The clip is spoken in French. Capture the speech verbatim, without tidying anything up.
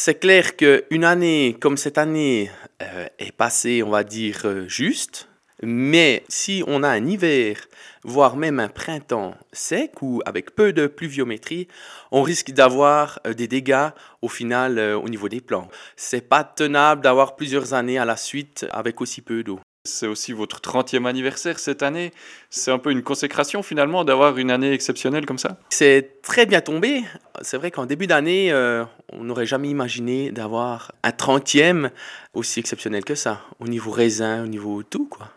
C'est clair qu'une année comme cette année euh, est passée, on va dire, euh, juste. Mais si on a un hiver, voire même un printemps sec ou avec peu de pluviométrie, on risque d'avoir euh, des dégâts au final euh, au niveau des plants. C'est pas tenable d'avoir plusieurs années à la suite avec aussi peu d'eau. C'est aussi votre trentième anniversaire cette année. C'est un peu une consécration finalement d'avoir une année exceptionnelle comme ça. C'est très bien tombé. C'est vrai qu'en début d'année, euh, on n'aurait jamais imaginé d'avoir un trentième aussi exceptionnel que ça, au niveau raisin, au niveau tout, quoi.